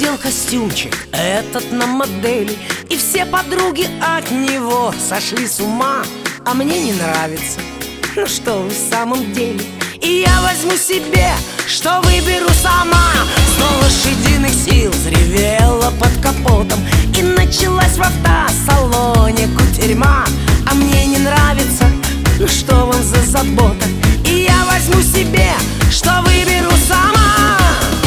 надел костюмчик этот на модели, и все подруги от него сошли с ума. А мне не нравится, ну что вы в самом деле. И я возьму себе, что выберу сама. 100 лошадиных сил взревела под капотом, и началась в автосалоне кутерьма. А мне не нравится, ну что вам за забота. И я возьму себе, что выберу сама.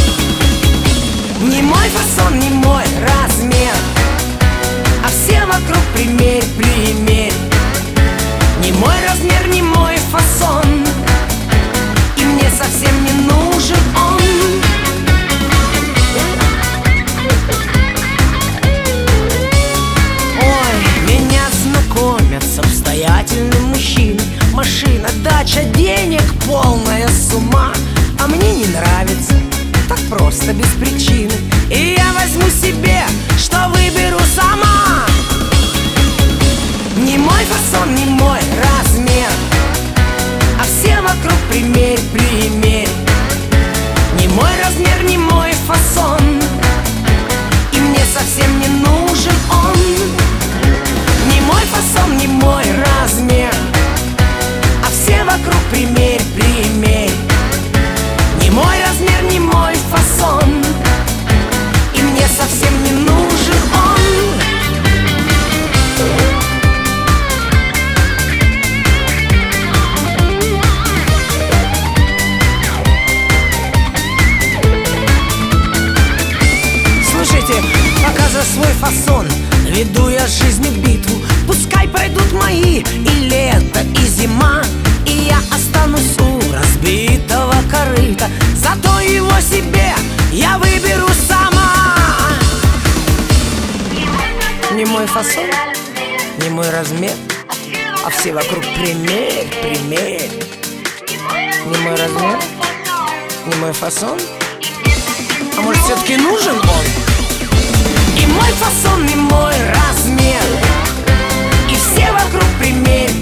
Не мой фасон, не мой размер, а все вокруг примерь, примерь. Не мой размер, не мой фасон, и мне совсем не нужен он. Ой, меня знакомят с обстоятельным мужчиной. Машина, дача, денег, полная сумма. А мне не нравится, так просто, без причины. И я возьму себе, что выберу сама. Не мой фасон, не мой размер, а все вокруг примерь, примерь. Не мой размер, не мой фасон, и мне совсем не нужен он. Не мой фасон, не мой размер, а все вокруг примерь, примерь. Не мой размер, не мой фасон, и мне совсем не нужен он. Слушайте, пока за свой фасон веду я жизнью битву. Пускай пройдут мои и лето, и зима, и я останусь у разбитого корыта. Зато его себе я выберу сама. Не мой фасон, не мой размер, а все вокруг примерь, примерь. Не мой размер, не мой фасон, а может все-таки нужен он? И мой фасон, и мой размер, и все вокруг примерь,